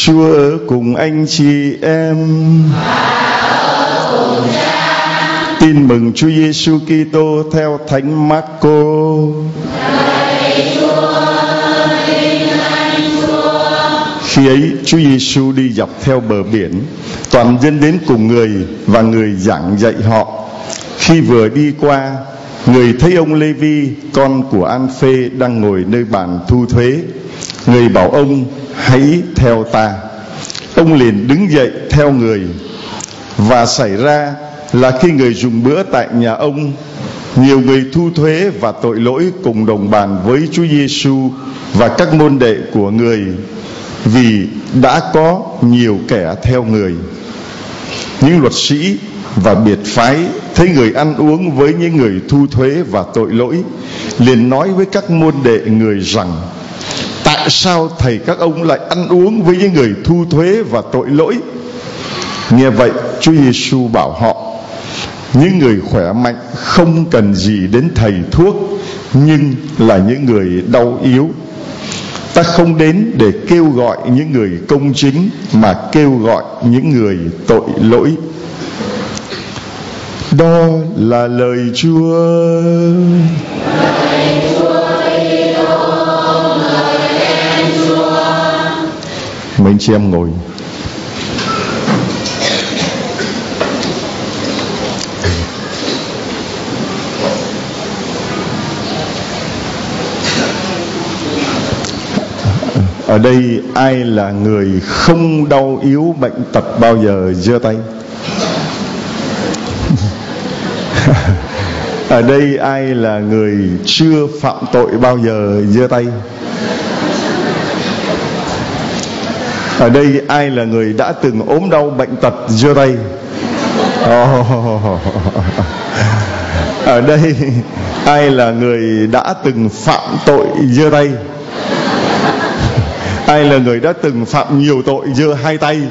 Chúa ở cùng anh chị em. Tin mừng Chúa Giêsu Kitô theo Thánh Marco. Khi ấy Chúa Giêsu đi dọc theo bờ biển, toàn dân đến cùng người và người giảng dạy họ. Khi vừa đi qua, người thấy ông Lê-vi, con của An-phê, đang ngồi nơi bàn thu thuế. Người bảo ông: hãy theo ta. Ông liền đứng dậy theo người. Và xảy ra là khi người dùng bữa tại nhà ông, nhiều người thu thuế và tội lỗi cùng đồng bàn với Chúa Giêsu và các môn đệ của người, vì đã có nhiều kẻ theo người. Những luật sĩ và biệt phái thấy người ăn uống với những người thu thuế và tội lỗi, liền nói với các môn đệ người rằng: tại sao thầy các ông lại ăn uống với những người thu thuế và tội lỗi? Nghe vậy, Chúa Giêsu bảo họ: những người khỏe mạnh không cần gì đến thầy thuốc, nhưng là những người đau yếu. Ta không đến để kêu gọi những người công chính, mà kêu gọi những người tội lỗi. Đó là lời Chúa. Mời anh chị em ngồi. Ở đây ai là người không đau yếu bệnh tật bao giờ giơ tay? Ở đây ai là người chưa phạm tội bao giờ giơ tay? Ở đây ai là người đã từng ốm đau bệnh tật giơ tay? Ở đây ai là người đã từng phạm tội giơ tay? Ai là người đã từng phạm nhiều tội giơ hai tay?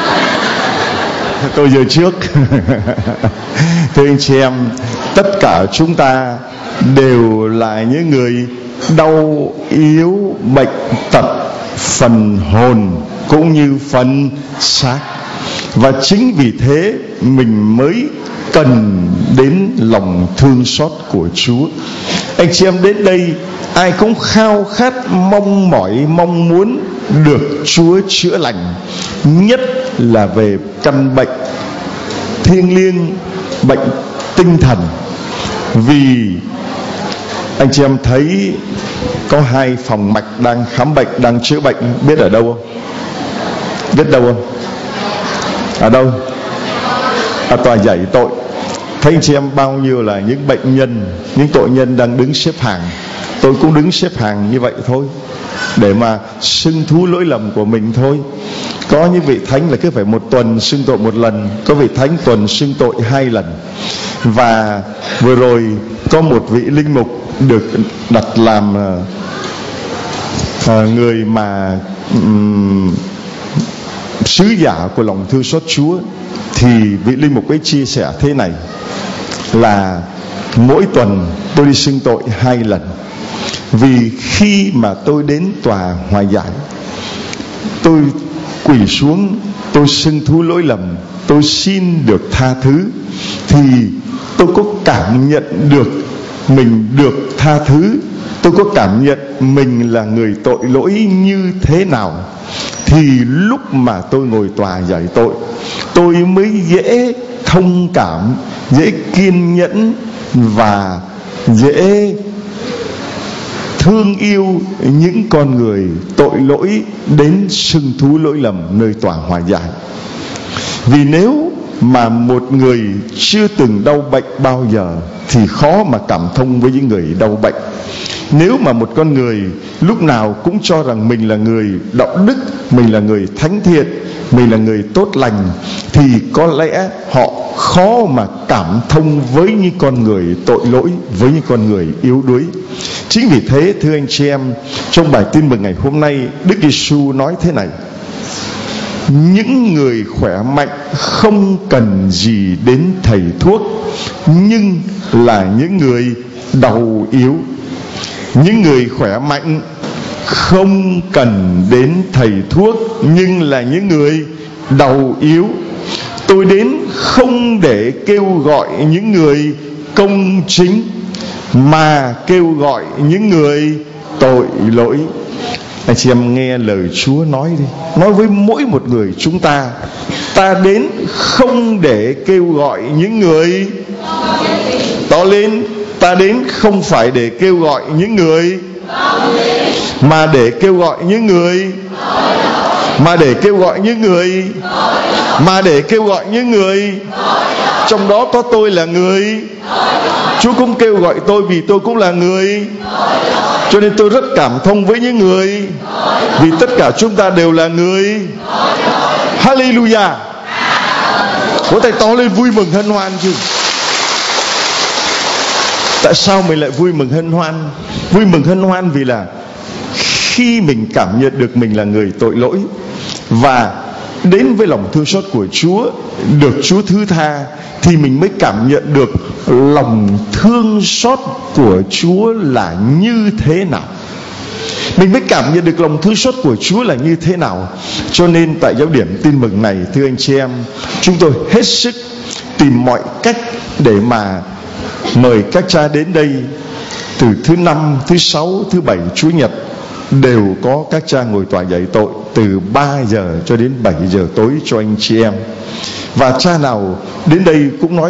Tôi giơ trước. Thưa anh chị em, tất cả chúng ta đều là những người đau yếu bệnh tật phần hồn cũng như phần xác. Và chính vì thế mình mới cần đến lòng thương xót của Chúa. Anh chị em đến đây ai cũng khao khát mong mỏi, mong muốn được Chúa chữa lành, nhất là về căn bệnh thiêng liêng, bệnh tinh thần. Vì anh chị em thấy có hai phòng mạch đang khám bệnh, đang chữa bệnh, biết ở đâu không? Biết đâu không? Ở đâu? Ở tòa giải tội. Thấy anh chị em bao nhiêu là những bệnh nhân, những tội nhân đang đứng xếp hàng. Tôi cũng đứng xếp hàng như vậy thôi, để mà xưng thú lỗi lầm của mình thôi. Có những vị thánh là cứ phải một tuần xưng tội một lần, có vị thánh tuần xưng tội 2 lần. Và vừa rồi có một vị linh mục được đặt làm người mà sứ giả của lòng thương xót Chúa. Thì vị linh mục ấy chia sẻ thế này, là mỗi tuần tôi đi xưng tội 2 lần. Vì khi mà tôi đến tòa hòa giải, tôi quỳ xuống, tôi xưng thú lỗi lầm, tôi xin được tha thứ, thì tôi có cảm nhận được mình được tha thứ, tôi có cảm nhận mình là người tội lỗi như thế nào. Thì lúc mà tôi ngồi tòa giải tội, tôi mới dễ thông cảm, dễ kiên nhẫn và dễ thương yêu những con người tội lỗi đến xưng thú lỗi lầm nơi tòa hòa giải. Vì nếu mà một người chưa từng đau bệnh bao giờ thì khó mà cảm thông với những người đau bệnh. Nếu mà một con người lúc nào cũng cho rằng mình là người đạo đức, mình là người thánh thiện, mình là người tốt lành, thì có lẽ họ khó mà cảm thông với những con người tội lỗi, với những con người yếu đuối. Chính vì thế thưa anh chị em, trong bài tin mừng ngày hôm nay, Đức Giêsu nói thế này: những người khỏe mạnh không cần gì đến thầy thuốc, nhưng là những người đau yếu. Những người khỏe mạnh không cần đến thầy thuốc, nhưng là những người đau yếu. Tôi đến không để kêu gọi những người công chính, mà kêu gọi những người tội lỗi. Anh chị em nghe lời Chúa nói đi, nói với mỗi một người chúng ta. Ta đến không để kêu gọi những người to lên. Ta đến không phải để kêu gọi những người, mà để kêu gọi những người, mà để kêu gọi những người, mà để kêu gọi những người. Trong đó có tôi là người. Chúa cũng kêu gọi tôi vì tôi cũng là người. Cho nên tôi rất cảm thông với những người, vì tất cả chúng ta đều là người. Hallelujah. Vỗ tay to lên vui mừng hân hoan chứ. Tại sao mình lại vui mừng hân hoan? Vui mừng hân hoan vì là khi mình cảm nhận được mình là người tội lỗi và đến với lòng thương xót của Chúa, được Chúa thứ tha, thì mình mới cảm nhận được lòng thương xót của Chúa là như thế nào. Mình mới cảm nhận được lòng thương xót của Chúa là như thế nào. Cho nên tại giáo điểm tin mừng này, thưa anh chị em, chúng tôi hết sức tìm mọi cách để mà mời các cha đến đây. Từ thứ Năm, thứ Sáu, thứ Bảy, Chủ nhật đều có các cha ngồi tòa dạy tội từ 3 giờ cho đến 7 giờ tối cho anh chị em. Và cha nào đến đây cũng nói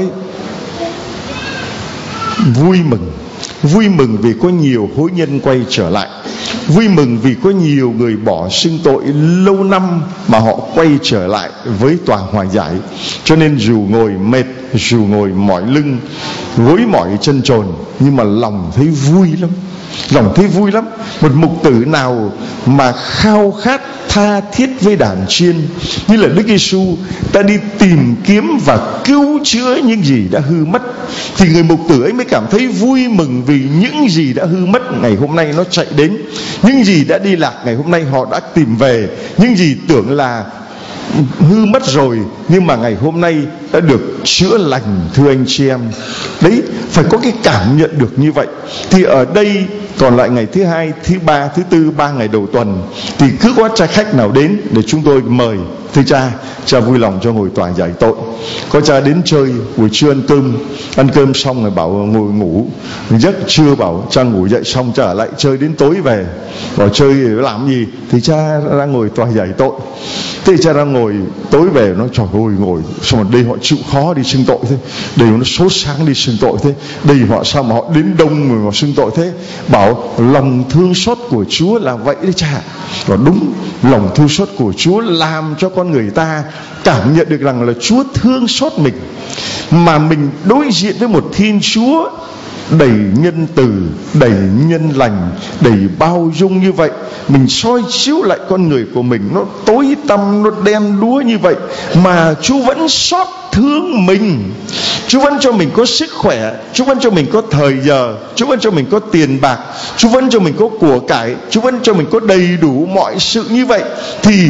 vui mừng vì có nhiều hối nhân quay trở lại, vui mừng vì có nhiều người bỏ xưng tội lâu năm mà họ quay trở lại với tòa hòa giải. Cho nên dù ngồi mệt, dù ngồi mỏi lưng, gối mỏi chân trồn, nhưng mà lòng thấy vui lắm. Lòng thấy vui lắm. Một mục tử nào mà khao khát tha thiết với đàn chiên như là Đức Giêsu đã đi tìm kiếm và cứu chữa những gì đã hư mất, thì người mục tử ấy mới cảm thấy vui mừng vì những gì đã hư mất ngày hôm nay nó chạy đến, những gì đã đi lạc ngày hôm nay họ đã tìm về, những gì tưởng là hư mất rồi nhưng mà ngày hôm nay đã được chữa lành. Thưa anh chị em, đấy, phải có cái cảm nhận được như vậy. Thì ở đây còn lại ngày thứ Hai, thứ Ba, thứ Tư, 3 ngày đầu tuần, thì cứ có cha khách nào đến để chúng tôi mời. Thưa cha vui lòng cho ngồi tòa giải tội. Có cha đến chơi, buổi trưa ăn cơm xong rồi bảo ngồi ngủ, giấc trưa bảo cha ngủ dậy xong cha ở lại chơi đến tối về. Bảo chơi làm gì thì cha ra ngồi tòa giải tội. Thế cha đang ngồi, tối về nó trời ơi ngồi xong rồi đây họ chịu khó đi xưng tội thế, đây nó sốt sáng đi xưng tội thế, đây họ sao mà họ đến đông mà họ xưng tội thế. Bảo lòng thương xót của Chúa là vậy đấy cha. Và đúng, lòng thương xót của Chúa làm cho con người ta cảm nhận được rằng là Chúa thương xót mình, mà mình đối diện với một Thiên Chúa đầy nhân từ, đầy nhân lành, đầy bao dung như vậy. Mình soi chiếu lại con người của mình, nó tối tăm, nó đen đúa như vậy, mà Chúa vẫn xót thương mình. Chúa vẫn cho mình có sức khỏe, Chúa vẫn cho mình có thời giờ, Chúa vẫn cho mình có tiền bạc, Chúa vẫn cho mình có của cải, Chúa vẫn cho mình có đầy đủ mọi sự như vậy. Thì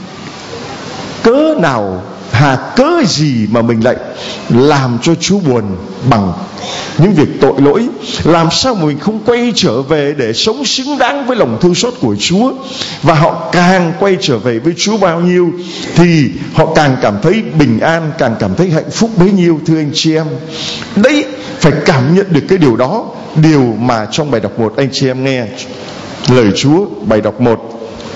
cớ nào, cớ gì mà mình lại làm cho Chúa buồn bằng những việc tội lỗi? Làm sao mà mình không quay trở về để sống xứng đáng với lòng thương xót của Chúa? Và họ càng quay trở về với Chúa bao nhiêu thì họ càng cảm thấy bình an, càng cảm thấy hạnh phúc bấy nhiêu. Thưa anh chị em, đấy, phải cảm nhận được cái điều đó. Điều mà trong bài đọc 1 anh chị em nghe lời Chúa. Bài đọc 1,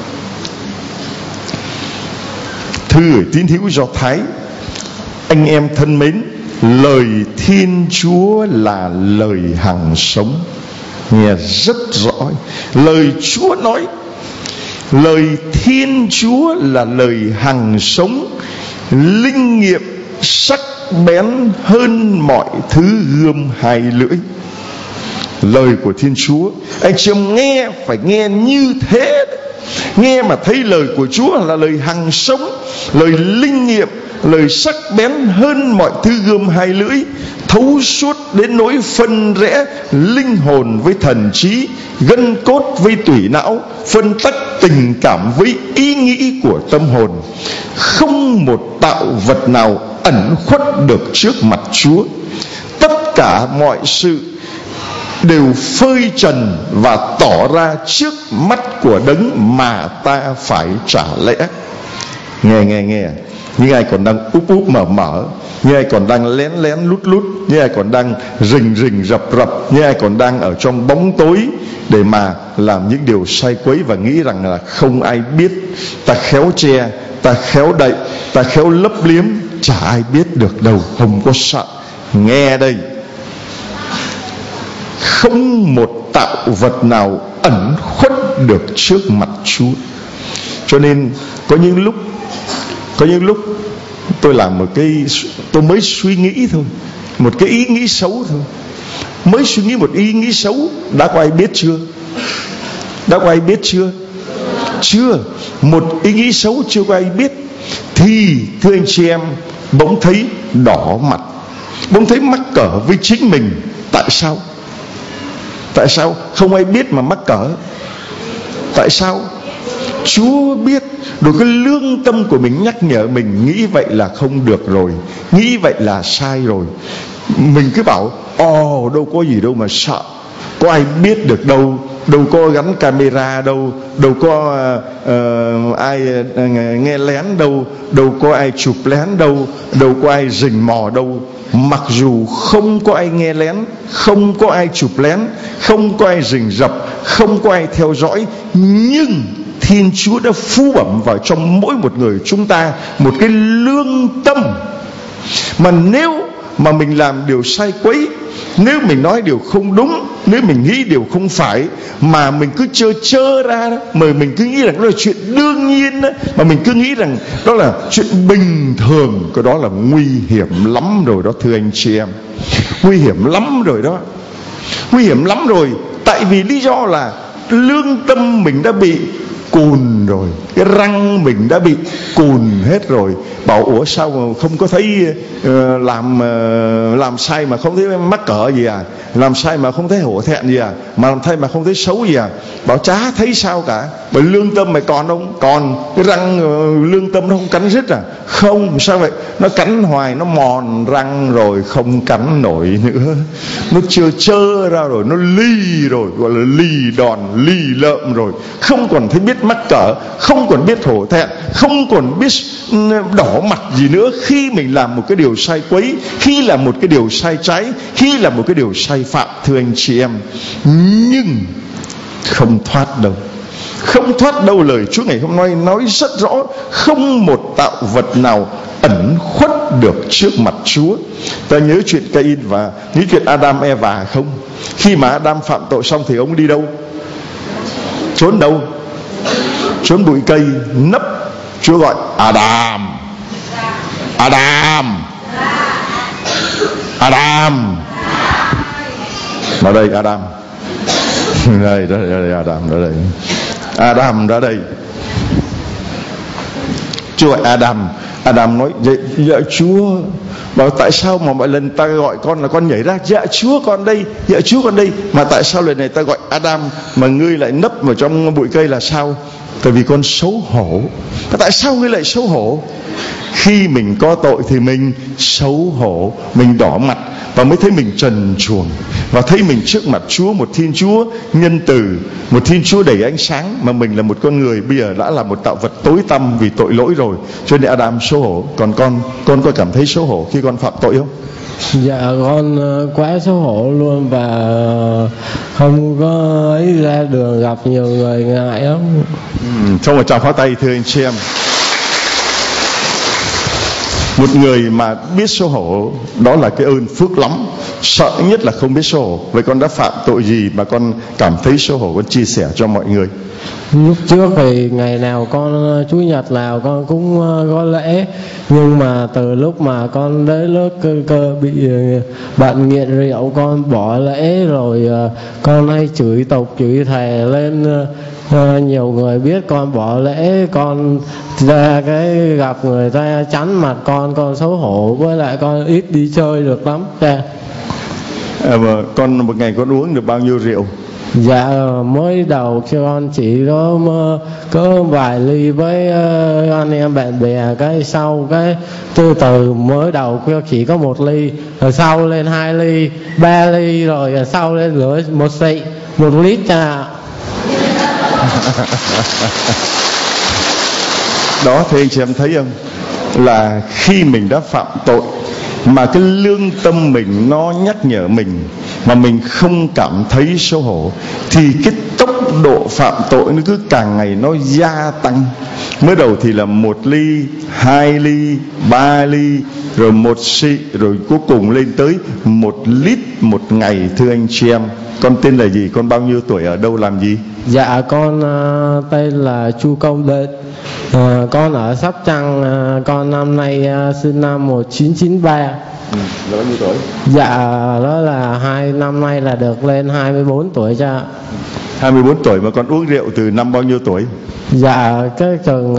thư gửi tín hữu Do Thái. Anh em thân mến, lời Thiên Chúa là lời hằng sống. Nghe rất rõ. Lời Chúa nói, lời Thiên Chúa là lời hằng sống, linh nghiệm, sắc bén hơn mọi thứ gươm hai lưỡi. Lời của Thiên Chúa, anh chị em nghe phải nghe như thế. Nghe mà thấy lời của Chúa là lời hằng sống, lời linh nghiệm, lời sắc bén hơn mọi thứ gươm hai lưỡi, thấu suốt đến nỗi phân rẽ linh hồn với thần trí, gân cốt với tủy não, phân tách tình cảm với ý nghĩ của tâm hồn. Không một tạo vật nào ẩn khuất được trước mặt Chúa. Tất cả mọi sự đều phơi trần và tỏ ra trước mắt của đấng mà ta phải trả lẽ. Nghe những ai còn đang úp mở, những ai còn đang lén lút, những ai còn đang rình rập, những ai còn đang ở trong bóng tối để mà làm những điều sai quấy và nghĩ rằng là không ai biết. Ta khéo che, ta khéo đậy, ta khéo lấp liếm, chả ai biết được đâu, không có sợ. Nghe đây, không một tạo vật nào ẩn khuất được trước mặt Chúa. Cho nên có những lúc tôi làm tôi mới suy nghĩ thôi, một cái ý nghĩ xấu thôi, mới suy nghĩ một ý nghĩ xấu, đã có ai biết chưa? Đã có ai biết chưa? Chưa. Một ý nghĩ xấu chưa có ai biết, thì thưa anh chị em, bỗng thấy đỏ mặt, bỗng thấy mắc cỡ với chính mình. Tại sao? Tại sao không ai biết mà mắc cỡ? Tại sao? Chúa biết. Rồi cái lương tâm của mình nhắc nhở mình, nghĩ vậy là không được rồi, nghĩ vậy là sai rồi. Mình cứ bảo đâu có gì đâu mà sợ, có ai biết được đâu, đâu có gắn camera đâu, đâu có ai nghe lén đâu, đâu có ai chụp lén đâu, đâu có ai rình mò đâu. Mặc dù không có ai nghe lén, không có ai chụp lén, không có ai rình rập, không có ai theo dõi, nhưng Thiên Chúa đã phú bẩm vào trong mỗi một người chúng ta một cái lương tâm. Mà nếu mà mình làm điều sai quấy, nếu mình nói điều không đúng, nếu mình nghĩ điều không phải, mà mình cứ chơ ra đó, mà mình cứ nghĩ rằng đó là chuyện đương nhiên đó, mà mình cứ nghĩ rằng đó là chuyện bình thường, cái đó là nguy hiểm lắm rồi đó, thưa anh chị em. Nguy hiểm lắm rồi đó, nguy hiểm lắm rồi. Tại vì lý do là lương tâm mình đã bị cùn rồi, cái răng mình đã bị cùn hết rồi. Bảo ủa sao mà không có thấy làm sai mà không thấy mắc cỡ gì à, làm sai mà không thấy hổ thẹn gì à, mà làm thay mà không thấy xấu gì à? Bảo chả thấy sao cả. Bởi lương tâm mày còn không? Còn. Cái răng lương tâm nó không cắn rứt à? Không. Sao vậy? Nó cắn hoài, nó mòn răng rồi không cắn nổi nữa, nó chơ ra rồi, nó ly rồi, gọi là ly đòn, ly lợm rồi, không còn thấy biết mắc cỡ, không còn biết hổ thẹn, không còn biết đỏ mặt gì nữa khi mình làm một cái điều sai quấy, khi làm một cái điều sai trái, khi làm một cái điều sai phạm, thưa anh chị em. Nhưng không thoát đâu, không thoát đâu. Lời Chúa ngày hôm nay nói rất rõ, không một tạo vật nào ẩn khuất được trước mặt Chúa. Ta nhớ chuyện Cain và nhớ chuyện Adam Eva không? Khi mà Adam phạm tội xong thì ông đi đâu? Trốn đâu? Trốn bụi cây nấp. Chúa gọi Adam, Adam, Adam. Vào đây Adam. Đây Adam ra đây. Adam ra đây. Chúa gọi Adam. Adam nói dạ Chúa. Bảo tại sao mà mọi lần ta gọi con là con nhảy ra? Dạ Chúa con đây, dạ Chúa con đây. Mà tại sao lần này ta gọi Adam mà ngươi lại nấp vào trong bụi cây là sao? Tại vì con xấu hổ. Tại sao ngươi lại xấu hổ? Khi mình có tội thì mình xấu hổ, mình đỏ mặt và mới thấy mình trần truồng, và thấy mình trước mặt Chúa, một Thiên Chúa nhân từ, một Thiên Chúa đầy ánh sáng, mà mình là một con người bây giờ đã là một tạo vật tối tăm vì tội lỗi rồi. Cho nên Adam xấu hổ. Còn con có cảm thấy xấu hổ khi con phạm tội không? Dạ con quá xấu hổ luôn, và không có ấy ra đường gặp nhiều người ngại lắm. Xong rồi chào pháo tay thưa anh chị em. Một người mà biết xấu hổ, đó là cái ơn phước lắm. Sợ nhất là không biết xấu hổ. Vậy con đã phạm tội gì mà con cảm thấy xấu hổ, con chia sẻ cho mọi người. Lúc trước thì ngày nào con Chủ nhật nào con cũng có lễ, nhưng mà từ lúc mà con đến lớp cơ bị bạn nghiện rượu, con bỏ lễ rồi. Con hay chửi tục chửi thề lên, nhiều người biết con bỏ lễ, con ra cái gặp người ta chắn mặt con xấu hổ, với lại con ít đi chơi được lắm. Con một ngày con uống được bao nhiêu rượu? Dạ mới đầu cho con chỉ có vài ly với anh em bạn bè, cái sau cái từ từ mới đầu chỉ có 1 ly, rồi sau lên 2 ly, 3 ly, rồi sau lên lửa 1 xị, 1 lít cha. Đó, thì anh chị em thấy không, là khi mình đã phạm tội mà cái lương tâm mình nó nhắc nhở mình mà mình không cảm thấy xấu hổ, thì cái tốc độ phạm tội nó cứ càng ngày nó gia tăng. Mới đầu thì là 1 ly, 2 ly, 3 ly, rồi 1 xị, rồi cuối cùng lên tới 1 lít một ngày. Thưa anh chị em, con tên là gì, con bao nhiêu tuổi, ở đâu làm gì? Dạ con tên là Chu Công Định, con ở Sóc Trăng, con năm nay sinh năm 1993. Là bao nhiêu tuổi? Dạ đó là năm nay là được lên 24 tuổi cha. 24 tuổi mà con uống rượu từ năm bao nhiêu tuổi? Dạ cái chừng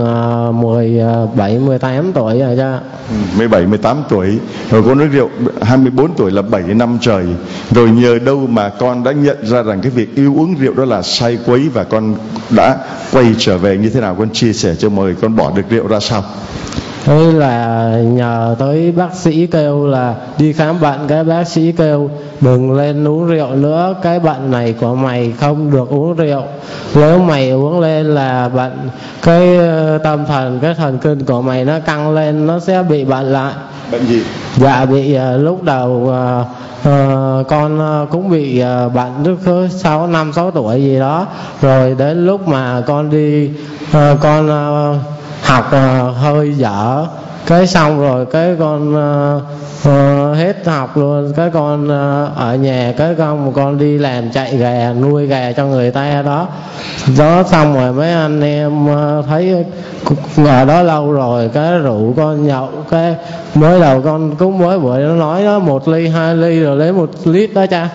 17, 18 tuổi rồi cha. 17, 18 tuổi rồi con uống rượu. 24 tuổi là 7 năm trời. Rồi nhờ đâu mà con đã nhận ra rằng cái việc yêu uống rượu đó là sai quấy, và con đã quay trở về như thế nào? Con chia sẻ cho mọi người, con bỏ được rượu ra sao? Thế là nhờ tới bác sĩ kêu là đi khám bệnh, cái bác sĩ kêu đừng lên uống rượu nữa, cái bệnh này của mày không được uống rượu, nếu mày uống lên là bệnh cái tâm thần, cái thần kinh của mày nó căng lên, nó sẽ bị bệnh lại. Bệnh gì? Dạ bị lúc đầu con cũng bị bệnh lúc 5-6 tuổi gì đó, rồi đến lúc mà con đi con học hơi dở, cái xong rồi cái con hết học luôn, cái con ở nhà, cái con đi làm chạy gà, nuôi gà cho người ta đó. Xong rồi mấy anh em thấy ở đó lâu rồi, cái rủ con nhậu, cái mới đầu con cũng mới buổi nó nói đó 1 ly 2 ly rồi lấy 1 lít đó cha.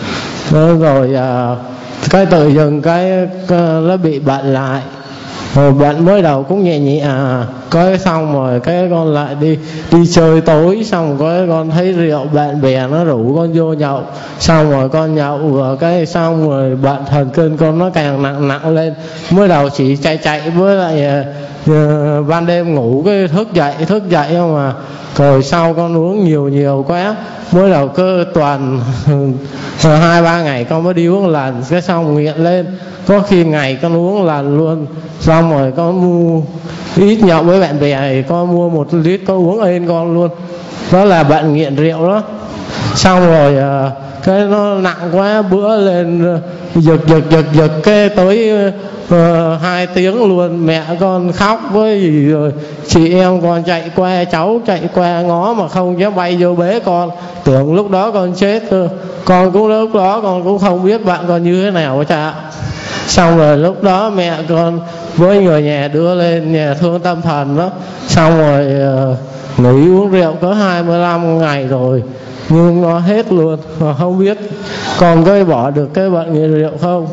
Rồi cái tự dưng cái nó bị bệnh lại. Rồi bệnh mới đầu cũng nhẹ nhẹ cái xong rồi cái con lại đi chơi tối, xong cái con thấy rượu, bạn bè nó rủ con vô nhậu, xong rồi con nhậu và cái xong rồi bệnh thần kinh con nó càng nặng lên. Mới đầu chỉ chạy với lại ban đêm ngủ cái thức dậy không à. Rồi sau con uống nhiều quá, mới đầu cứ tuần 2-3 ngày con mới đi uống lần, cái xong nghiện lên, có khi ngày con uống lần luôn. Xong rồi con mua ít nhậu với bạn bè thì con mua 1 lít con uống ên con luôn. Đó là bệnh nghiện rượu đó. Xong rồi cái nó nặng quá, bữa lên giật cái tới 2 tiếng luôn. Mẹ con khóc với gì, rồi chị em con chạy qua, cháu chạy qua ngó mà không dám bay vô bế con, tưởng lúc đó con chết. Con cũng lúc đó con cũng không biết bạn con như thế nào cha. Xong rồi lúc đó mẹ con với người nhà đưa lên nhà thương tâm thần đó. Xong rồi nghỉ uống rượu có 25 ngày rồi, nhưng nó hết luôn, mà không biết con có bỏ được cái bệnh nghiện rượu không.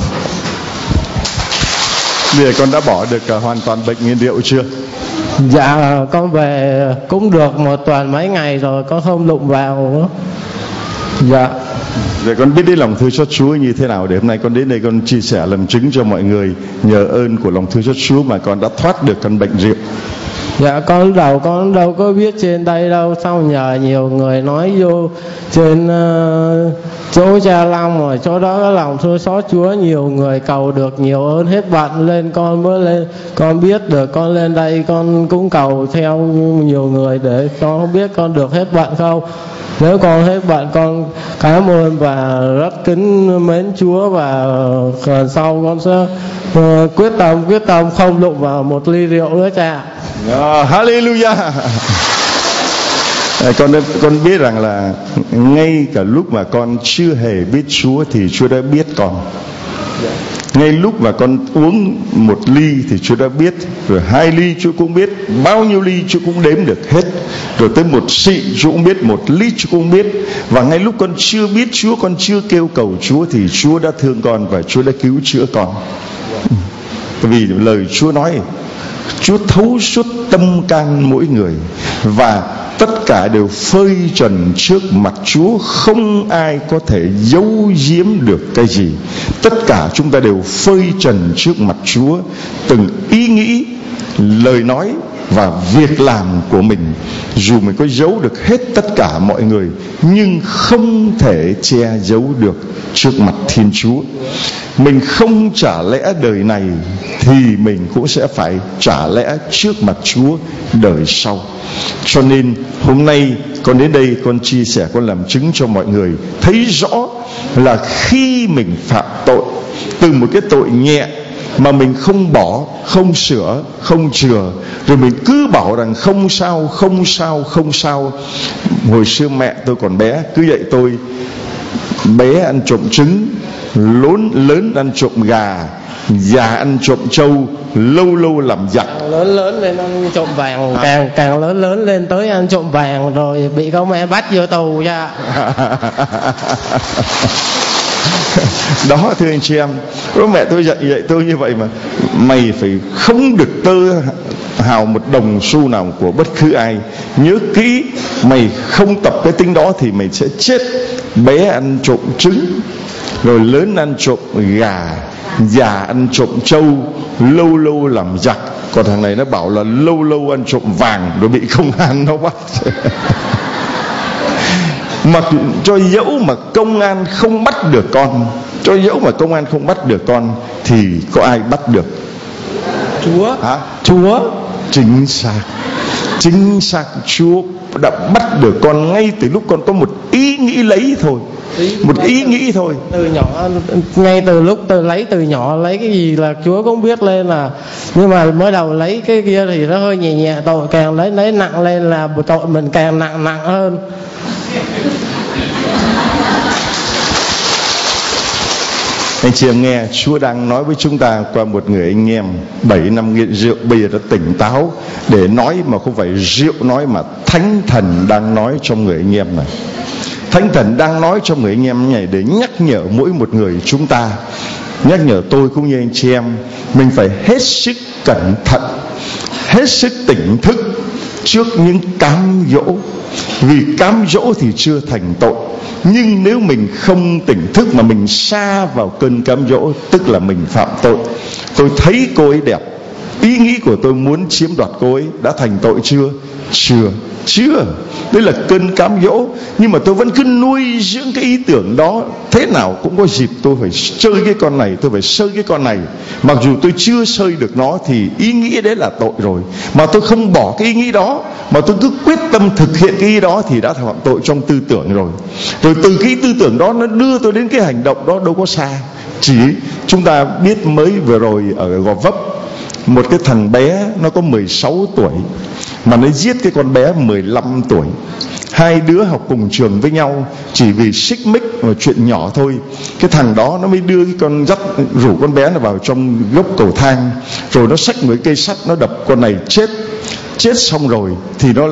Bây giờ con đã bỏ được hoàn toàn bệnh nghiện rượu chưa? Dạ con về cũng được 1 tuần mấy ngày rồi, con không đụng vào nữa. Dạ. Rồi con biết đến lòng thương xót Chúa như thế nào để hôm nay con đến đây con chia sẻ làm chứng cho mọi người, nhờ ơn của lòng thương xót Chúa mà con đã thoát được căn bệnh rượu. Dạ con đầu con đâu có biết trên đây đâu, xong nhờ nhiều người nói vô trên chỗ Cha Long, rồi chỗ đó có lòng thương xót Chúa, nhiều người cầu được nhiều ơn hết bệnh lên, con mới lên con biết được. Con lên đây con cũng cầu theo nhiều người để con không biết con được hết bệnh không. Nếu con hết bệnh con cảm ơn và rất kính mến Chúa, và sau con sẽ quyết tâm không đụng vào 1 ly rượu nữa cha. Hallelujah. Con biết rằng là ngay cả lúc mà con chưa hề biết Chúa thì Chúa đã biết con. Ngay lúc mà con uống 1 ly thì Chúa đã biết, rồi 2 ly Chúa cũng biết, bao nhiêu ly Chúa cũng đếm được hết, rồi tới 1 xị Chúa cũng biết, 1 lít Chúa cũng biết. Và ngay lúc con chưa biết Chúa, con chưa kêu cầu Chúa thì Chúa đã thương con và Chúa đã cứu chữa con. Vì lời Chúa nói, Chúa thấu suốt tâm can mỗi người, và tất cả đều phơi trần trước mặt Chúa, không ai có thể giấu giếm được cái gì. Tất cả chúng ta đều phơi trần trước mặt Chúa, từng ý nghĩ, lời nói và việc làm của mình. Dù mình có giấu được hết tất cả mọi người, nhưng không thể che giấu được trước mặt Thiên Chúa. Mình không trả lẽ đời này thì mình cũng sẽ phải trả lẽ trước mặt Chúa đời sau. Cho nên hôm nay con đến đây, con chia sẻ, con làm chứng cho mọi người thấy rõ là khi mình phạm tội, từ một cái tội nhẹ mà mình không bỏ, không sửa, không chừa, rồi mình cứ bảo rằng không sao, không sao, không sao. Hồi xưa mẹ tôi còn bé cứ dạy tôi: bé ăn trộm trứng, lớn ăn trộm gà, già ăn trộm trâu, lâu lâu làm giặc. Lớn lên ăn trộm vàng, càng lớn lên tới ăn trộm vàng, rồi bị công an bắt vô tù ra. Đó, thưa anh chị em, mẹ tôi dạy tôi như vậy mà. Mày phải không được tơ hào một đồng xu nào của bất cứ ai. Nhớ kỹ, mày không tập cái tính đó thì mày sẽ chết. Bé ăn trộm trứng, rồi lớn ăn trộm gà, già ăn trộm trâu, lâu lâu làm giặc. Còn thằng này nó bảo là lâu lâu ăn trộm vàng, rồi bị công an nó bắt. Mà cho dẫu mà công an không bắt được con, cho dẫu mà công an không bắt được con, thì có ai bắt được? Chúa. Hả? Chúa. Chính xác, Chúa đã bắt được con ngay từ lúc con có một ý nghĩ lấy thôi. Một ý nghĩ thôi. Từ nhỏ, ngay từ lúc lấy từ nhỏ, lấy cái gì là Chúa cũng biết lên là. Nhưng mà mới đầu lấy cái kia thì nó hơi nhẹ nhẹ, tội càng lấy nặng lên là tội mình càng nặng hơn. Anh chị em nghe, Chúa đang nói với chúng ta qua một người anh em 7 năm nghiện rượu, bây giờ đã tỉnh táo để nói, mà không phải rượu nói, mà Thánh Thần đang nói trong người anh em này. Thánh Thần đang nói trong người anh em này để nhắc nhở mỗi một người chúng ta, nhắc nhở tôi cũng như anh chị em, mình phải hết sức cẩn thận, hết sức tỉnh thức trước những cám dỗ. Vì cám dỗ thì chưa thành tội, nhưng nếu mình không tỉnh thức mà mình sa vào cơn cám dỗ, tức là mình phạm tội. Tôi thấy cô ấy đẹp, ý nghĩ của tôi muốn chiếm đoạt cô ấy, đã thành tội chưa? Chưa. Đây là cơn cám dỗ. Nhưng mà tôi vẫn cứ nuôi dưỡng cái ý tưởng đó. Thế nào cũng có dịp tôi phải chơi cái con này, tôi phải sơi cái con này. Mặc dù tôi chưa sơi được nó thì ý nghĩ đấy là tội rồi. Mà tôi không bỏ cái ý nghĩ đó, mà tôi cứ quyết tâm thực hiện cái ý đó thì đã phạm tội trong tư tưởng rồi. Rồi từ cái tư tưởng đó nó đưa tôi đến cái hành động đó, đâu có xa. Chỉ chúng ta biết mới vừa rồi ở Gò Vấp, một cái thằng bé nó có 16 tuổi mà nó giết cái con bé 15 tuổi. Hai đứa học cùng trường với nhau, chỉ vì xích mích và chuyện nhỏ thôi. Cái thằng đó nó mới đưa cái con rủ con bé nó vào trong gốc cầu thang, rồi nó xách một cái cây sắt, nó đập con này chết xong rồi thì nó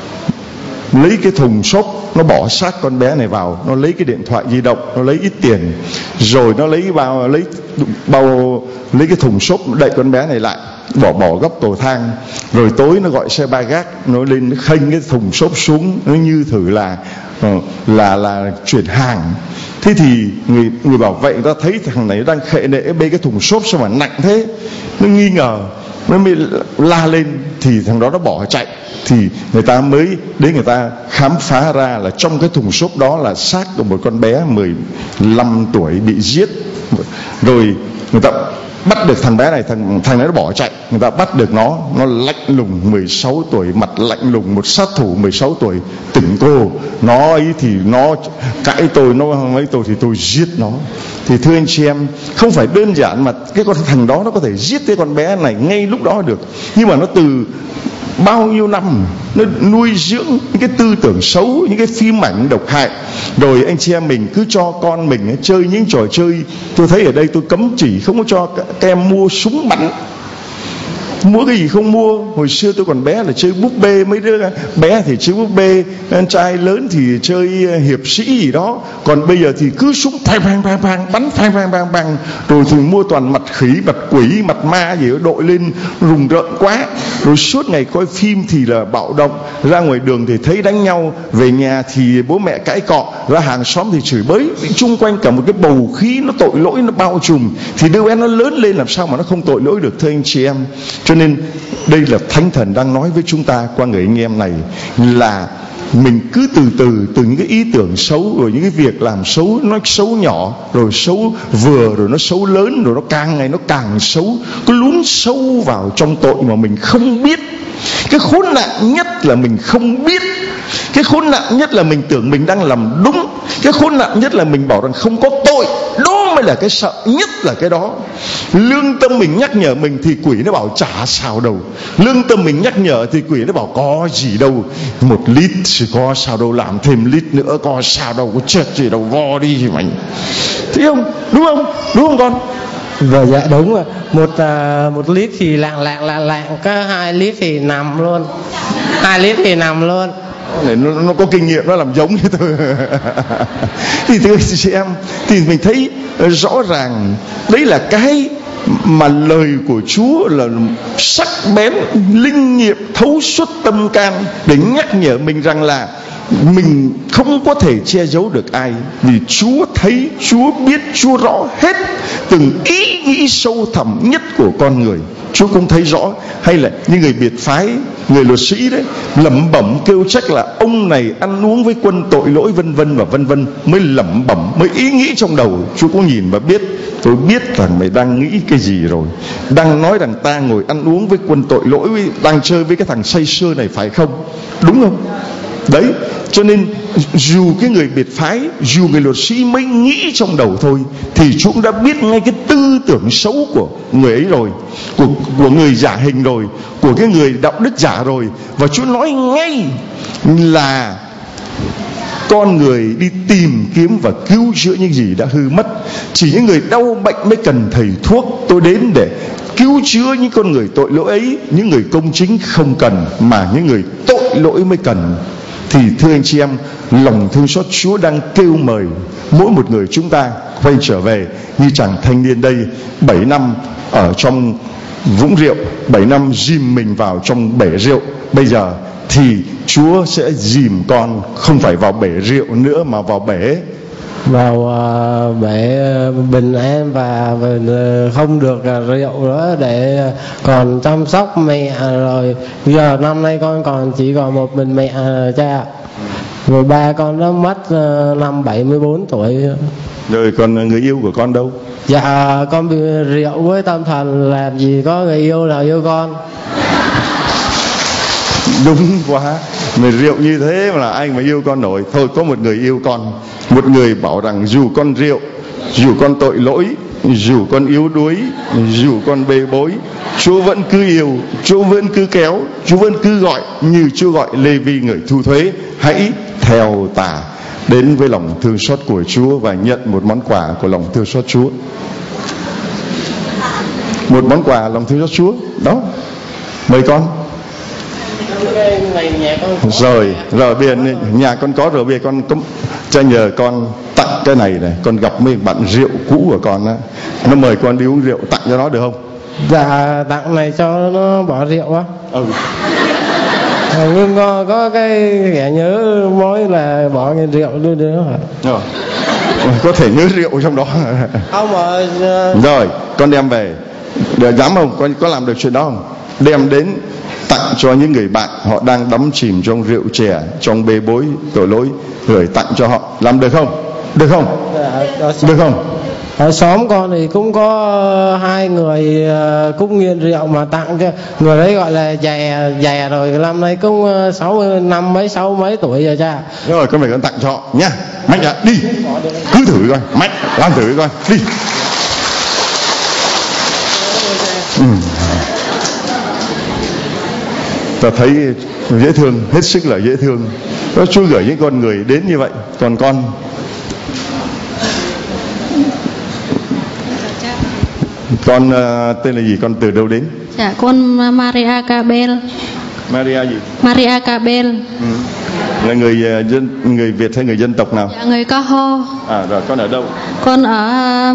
lấy cái thùng xốp, nó bỏ xác con bé này vào, nó lấy cái điện thoại di động, nó lấy ít tiền, rồi nó lấy lấy cái thùng xốp đậy con bé này lại, bỏ góc cầu thang. Rồi tối nó gọi xe ba gác, nó lên, nó khênh cái thùng xốp xuống, nó như thử là chuyển hàng. Thế thì người bảo vệ người ta thấy thằng này đang khệ nệ bê cái thùng xốp sao mà nặng thế, nó nghi ngờ, nó mới la lên, thì thằng đó nó bỏ chạy. Thì người ta mới đến, người ta khám phá ra là trong cái thùng xốp đó là xác của một con bé 15 tuổi bị giết. Rồi người ta bắt được thằng bé này, thằng này nó bỏ chạy, người ta bắt được nó lạnh lùng 16 tuổi, mặt lạnh lùng, một sát thủ 16 tuổi. Tỉnh cô, nó ấy thì nó cãi tôi, nó ấy tôi thì tôi giết nó. Thì thưa anh chị em, không phải đơn giản mà cái con thằng đó nó có thể giết cái con bé này ngay lúc đó được, nhưng mà nó từ bao nhiêu năm nó nuôi dưỡng những cái tư tưởng xấu, những cái phim ảnh độc hại. Rồi anh chị em mình cứ cho con mình chơi những trò chơi. Tôi thấy ở đây tôi cấm chỉ không có cho các em mua súng bắn. Mua cái gì không mua. Hồi xưa tôi còn bé là chơi búp bê, mấy đứa bé thì chơi búp bê, trai lớn thì chơi hiệp sĩ gì đó. Còn bây giờ thì cứ súng phang phang phang phang, bắn phang phang phang phang, rồi thì mua toàn mặt khỉ, mặt quỷ, mặt ma gì đó đội lên rùng rợn quá. Rồi suốt ngày coi phim thì là bạo động, ra ngoài đường thì thấy đánh nhau, về nhà thì bố mẹ cãi cọ, ra hàng xóm thì chửi bới, chung quanh cả một cái bầu khí nó tội lỗi nó bao trùm. Thì đứa bé nó lớn lên làm sao mà nó không tội lỗi được, thưa anh chị em. Cho nên đây là Thánh Thần đang nói với chúng ta qua người anh em này, là mình cứ từ từ những cái ý tưởng xấu, rồi những cái việc làm xấu, nó xấu nhỏ, rồi xấu vừa, rồi nó xấu lớn, rồi nó càng ngày nó càng xấu, cứ lún sâu vào trong tội mà mình không biết. Cái khốn nạn nhất là mình không biết. Cái khốn nạn nhất là mình tưởng mình đang làm đúng. Cái khốn nạn nhất là mình bảo rằng không có tội. Đó mới là cái sợ nhất, là cái đó. Lương tâm mình nhắc nhở mình thì quỷ nó bảo chả sao đâu. Lương tâm mình nhắc nhở thì quỷ nó bảo có gì đâu, 1 lít thì có sao đâu, làm thêm lít nữa có sao đâu, có chết gì đâu, vo đi thì mày. Thấy không? Đúng không? Đúng không con? Vâng, dạ đúng rồi. Một lít thì lạng, có 2 lít thì nằm luôn. 2 lít thì nằm luôn. Nó có kinh nghiệm, nó làm giống như tôi. Thì thưa chị em, thì mình thấy rõ ràng đấy là cái mà lời của Chúa là sắc bén, linh nghiệm, thấu suốt tâm can, để nhắc nhở mình rằng là mình không có thể che giấu được ai, vì Chúa thấy, Chúa biết, Chúa rõ hết từng ý nghĩ sâu thẳm nhất của con người. Chúa cũng thấy rõ. Hay là như người biệt phái, người luật sĩ đấy, lẩm bẩm kêu trách là ông này ăn uống với quân tội lỗi, vân vân và vân vân, mới lẩm bẩm, mới ý nghĩ trong đầu. Chúa cũng nhìn và biết, tôi biết rằng mày đang nghĩ cái gì rồi. Đang nói rằng ta ngồi ăn uống với quân tội lỗi, đang chơi với cái thằng say sưa này phải không? Đúng không? Đấy, cho nên dù cái người biệt phái, dù người luật sĩ mới nghĩ trong đầu thôi, thì Chúa cũng đã biết ngay cái tư tưởng xấu của người ấy rồi, của người giả hình rồi, của cái người đạo đức giả rồi. Và Chúa nói ngay là con người đi tìm kiếm và cứu chữa những gì đã hư mất. Chỉ những người đau bệnh mới cần thầy thuốc. Tôi đến để cứu chữa những con người tội lỗi ấy. Những người công chính không cần, mà những người tội lỗi mới cần. Thì thưa anh chị em, lòng thương xót Chúa đang kêu mời mỗi một người chúng ta quay trở về như chàng thanh niên đây, 7 năm ở trong vũng rượu, 7 năm dìm mình vào trong bể rượu. Bây giờ thì Chúa sẽ dìm con không phải vào bể rượu nữa, mà vào bể bình an và không được rượu nữa, để còn chăm sóc mẹ. Rồi giờ năm nay con chỉ còn một mình mẹ cha, rồi ba con nó mất năm 74 tuổi. Rồi còn người yêu của con đâu? Dạ con bị rượu với tâm thần, làm gì có người yêu nào yêu con. Đúng quá, người rượu như thế mà là ai mà yêu con nổi. Thôi có một người yêu con, một người bảo rằng dù con rượu, dù con tội lỗi, dù con yếu đuối, dù con bê bối, Chúa vẫn cứ yêu, Chúa vẫn cứ kéo, Chúa vẫn cứ gọi, như Chúa gọi Lê-vi người thu thuế: hãy theo ta. Đến với lòng thương xót của Chúa và nhận một món quà của lòng thương xót Chúa. Một món quà lòng thương xót Chúa đó, mời con. Rồi bây giờ nhà con có rồi, bây giờ con cho nhờ con tặng cái này này. Con gặp mấy bạn rượu cũ của con á, nó mời con đi uống rượu, tặng cho nó được không? Dạ tặng này cho nó bỏ rượu á. Nhưng có cái kẻ nhớ mối là bỏ cái rượu nữa hả? Có thể nhớ rượu trong đó. Không mà rồi con đem về được, dám không? Con có làm được chuyện đó không? Đem đến tặng cho những người bạn họ đang đắm chìm trong rượu chè, trong bê bối tội lỗi, gửi tặng cho họ. Làm được không? Được không? Được không? Ở xóm con thì cũng có 2 người cũng nghiện rượu mà tặng cho người đấy, gọi là già rồi, năm nay cũng 60 năm mấy 60 mấy tuổi rồi cha. Rồi con phải con tặng cho họ nhá. Mạnh ạ, đi. Cứ thử coi, Mạnh làm thử coi, đi. Ta thấy dễ thương, hết sức là dễ thương. Chúa gửi những con người đến như vậy. Còn con tên là gì? Con từ đâu đến? Dạ con Maria Cabel. Maria gì? Maria Cabel. Là người Việt hay người dân tộc nào? Dạ người Ca Ho. Rồi con ở đâu? Con ở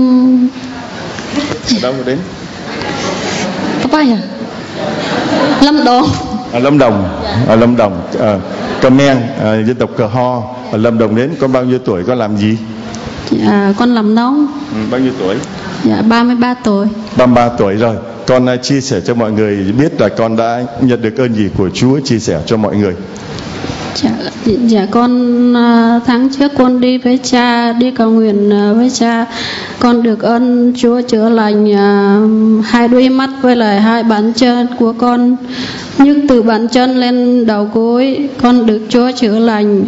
đâu đến? Các bạn Lâm Đồng. Lâm Đồng. Ở Lâm Đồng. Khmer, dân tộc Cờ Ho. Ở Lâm Đồng đến. Con bao nhiêu tuổi? Con làm gì? Dạ con làm nông. Bao nhiêu tuổi? Dạ 33 tuổi. 33 tuổi rồi. Con chia sẻ cho mọi người biết là con đã nhận được ơn gì của Chúa, chia sẻ cho mọi người. Dạ con tháng trước con đi với cha, đi cầu nguyện với cha, con được ơn Chúa chữa lành hai đuôi mắt với lại hai bàn chân của con, nhức từ bàn chân lên đầu gối, con được Chúa chữa lành.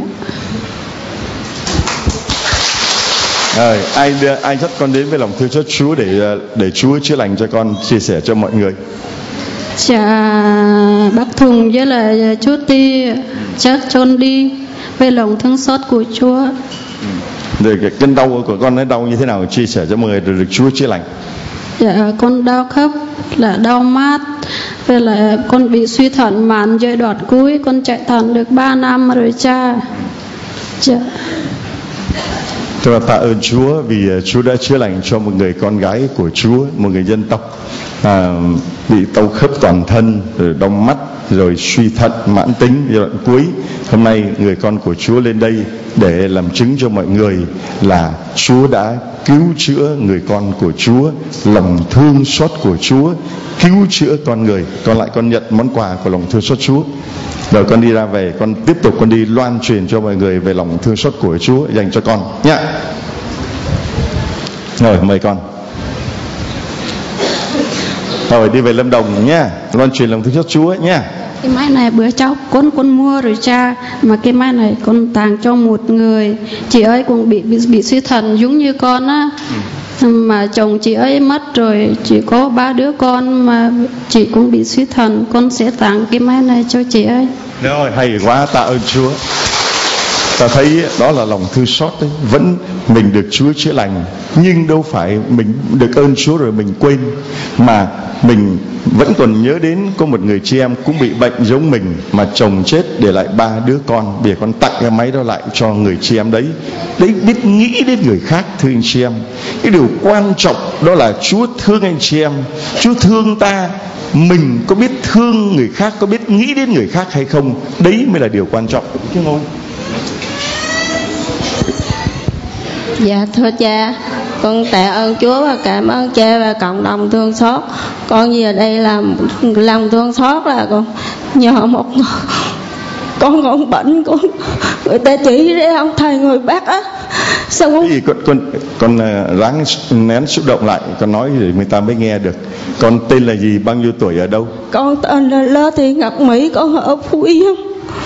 Ai dắt con đến với lòng thương xót Chúa để Chúa chữa lành cho con, chia sẻ cho mọi người. Dạ bác Thùng với là chú Ti chắc chôn đi với lòng thương xót của Chúa. Rồi cái cơn đau của con nó đau như thế nào, chia sẻ cho mọi người rồi được Chúa chữa lành. Dạ con đau khớp là đau mát, với lại con bị suy thận mạn giai đoạn cuối, con chạy thận được 3 năm rồi cha. Dạ. Tôi tạ ơn Chúa vì Chúa đã chữa lành cho một người con gái của Chúa, một người dân tộc bị đau khớp toàn thân, rồi đau mắt, rồi suy thận mãn tính giai đoạn cuối. Hôm nay người con của Chúa lên đây để làm chứng cho mọi người là Chúa đã cứu chữa người con của Chúa, lòng thương xót của Chúa cứu chữa con người. Con nhận món quà của lòng thương xót Chúa. Rồi con đi ra về, con tiếp tục con đi loan truyền cho mọi người về lòng thương xót của Chúa dành cho con nhá. Rồi mời con. Rồi đi về Lâm Đồng nhá, loan truyền lòng thương xót Chúa nhá. Cái máy này bữa cháu con mua rồi cha, mà cái máy này con tặng cho một người, chị ấy cũng bị suy thận giống như con á. Mà chồng chị ấy mất rồi, chỉ có 3 đứa con mà chị cũng bị suy thận, con sẽ tặng cái máy này cho chị ấy. Rồi hay quá, tạ ơn Chúa. Ta thấy đó là lòng thương xót đấy. Vẫn mình được Chúa chữa lành, nhưng đâu phải mình được ơn Chúa rồi mình quên, mà mình vẫn còn nhớ đến có một người chị em cũng bị bệnh giống mình, mà chồng chết để lại 3 đứa con. Bây giờ con tặng cái máy đó lại cho người chị em đấy. Đấy, biết nghĩ đến người khác, thưa anh chị em. Cái điều quan trọng đó là Chúa thương anh chị em, Chúa thương ta. Mình có biết thương người khác, có biết nghĩ đến người khác hay không, đấy mới là điều quan trọng chứ thôi. Dạ thưa cha, con tạ ơn Chúa và cảm ơn cha và cộng đồng thương xót. Con về đây làm lòng thương xót là con nhờ một con bệnh, người ta chỉ để ông thầy người bác á. Sao con ráng nén xúc động lại, con nói thì người ta mới nghe được. Con tên là gì, bao nhiêu tuổi, ở đâu? Con tên là Lê Thị Ngọc Mỹ, con ở Phú Yên.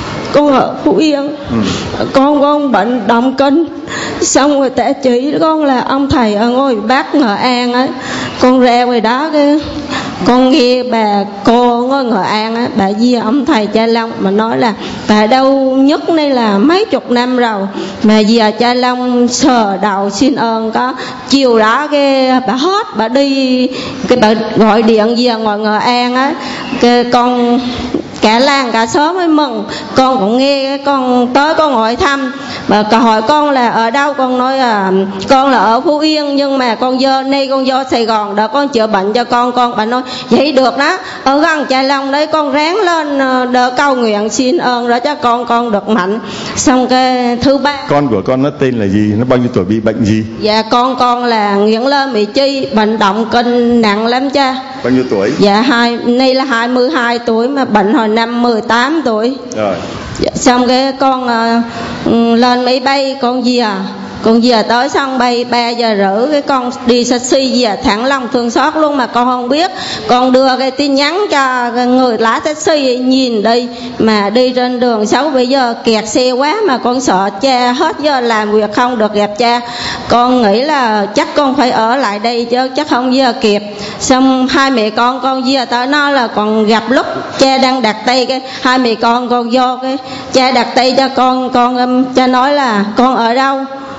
Con bệnh động kinh, xong người ta chỉ con là ông thầy ở ngôi Bác Nghệ An á. Con ra ngoài đó cái con nghe bà cô ngôi Nghệ An á, bà với ông thầy Cha Long mà nói là bà đâu nhất đây là mấy chục năm rồi, mà giờ Cha Long sờ đầu xin ơn. Có chiều đó cái bà hết, bà đi cái bà gọi điện về ngôi Nghệ An á, cái con cả làng cả xóm mới mừng. Con cũng nghe, con tới con hỏi thăm, bà hỏi con là ở đâu, con nói là con là ở Phú Yên, nhưng mà con vô Sài Gòn để con chữa bệnh cho con. Bà nói vậy được đó, ở gần Cha Long đấy, con ráng lên đỡ cầu nguyện xin ơn đó cho con được mạnh. Xong cái thứ ba, con của con nó tên là gì, nó bao nhiêu tuổi, bị bệnh gì? Dạ con là Nguyễn Lê Mỹ Chi, bệnh động kinh nặng lắm cha. Bao nhiêu tuổi? Dạ nay là 22 tuổi, mà bệnh hồi năm 18 tuổi rồi. Dạ, xong cái con lên máy bay, con về tới sân bay 3 giờ rưỡi, cái con đi taxi về Thăng Long thương xót luôn, mà con không biết. Con đưa cái tin nhắn cho người lái taxi nhìn đi, mà đi trên đường 6 bây giờ kẹt xe quá, mà con sợ cha hết giờ làm việc không được gặp cha. Con nghĩ là chắc con phải ở lại đây chứ chắc không giờ kịp. Xong hai mẹ con về tới nó là còn gặp lúc cha đang đặt tay, cái hai mẹ con vô cái cha đặt tay cho con cha nói là con ở đâu.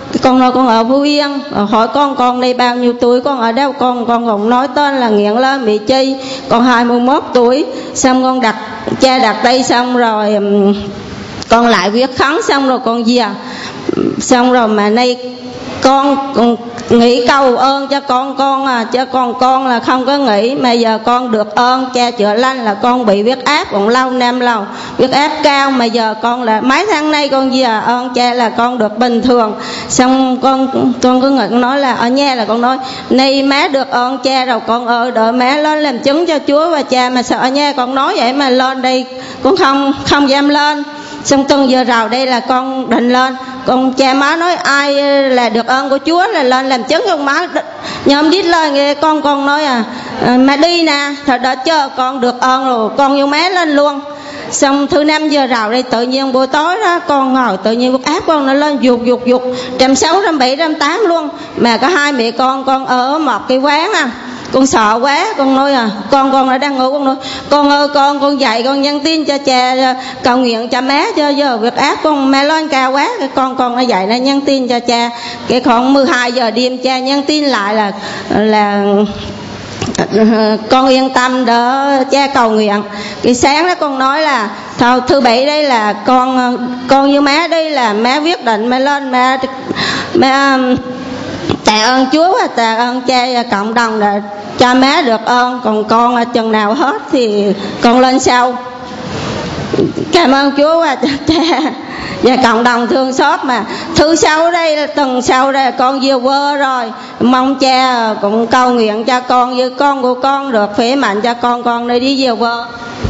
Con nói con ở Phú Yên, hỏi con đây bao nhiêu tuổi, con ở đâu, con còn nói tên là nghiện lên bị chi, con 21 tuổi. Xong con cha đặt đây, xong rồi con lại viết khấn, xong rồi con về. Xong rồi mà nay con nghĩ cầu ơn cho con à, chứ con là không có nghĩ. Mà giờ con được ơn cha chữa lành, là con bị huyết áp còn lâu năm lâu, huyết áp cao. Mà giờ con là mấy tháng nay con giờ ơn cha là con được bình thường. Xong con cứ nghĩ, con nói là ở nhà là con nói nay má được ơn cha rồi, con ơi đợi má lên làm chứng cho Chúa và cha. Mà sợ ở nhà con nói vậy mà lên đây con không dám lên. Xong tuần giờ rào đây là con định lên, con cha má nói ai là được ơn của Chúa là lên làm chứng. Con má nhóm đít lên nghe con nói mà đi nè, thật đã chờ con được ơn rồi, con vô má lên luôn. Xong thứ năm giờ rào đây tự nhiên buổi tối đó con ngồi tự nhiên huyết áp con nó lên dục 160, 170, 180 luôn. Mà có hai mẹ con ở một cái quán con sợ quá, con nói con đã đang ngủ, con nói con ơi con dậy con nhắn tin cho cha cầu nguyện cho má, cho giờ huyết áp con má lên cao quá. Cái con nó dậy nó nhắn tin cho cha. Cái khoảng 12 giờ đêm cha nhắn tin lại là con yên tâm đỡ cha cầu nguyện. Cái sáng đó con nói là thôi thứ bảy đây là con như má đây là má quyết định má lên má tạ ơn Chúa và tạ ơn cha và cộng đồng là cha má được ơn. Còn con chừng nào hết thì con lên sau. Cảm ơn Chúa và cha và cộng đồng thương xót. Mà thứ sáu đây, tuần sau đây con vừa quơ rồi, mong cha cũng cầu nguyện cho con với con của con được khỏe mạnh cho con đi vừa quơ.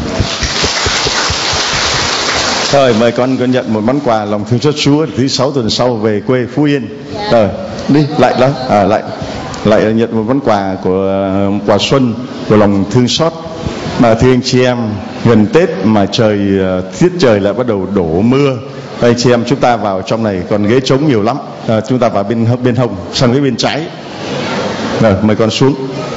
Rồi mời con nhận một món quà lòng thương xót Chúa thứ 6 tuần sau về quê Phú Yên. Rồi đi lại đó lại nhận một món quà của quà xuân của lòng thương xót. Mà thưa anh chị em, gần Tết mà tiết trời lại bắt đầu đổ mưa. Đây chị em chúng ta vào trong này còn ghế trống nhiều lắm. Chúng ta vào bên hông sang cái bên trái. Rồi mời con xuống.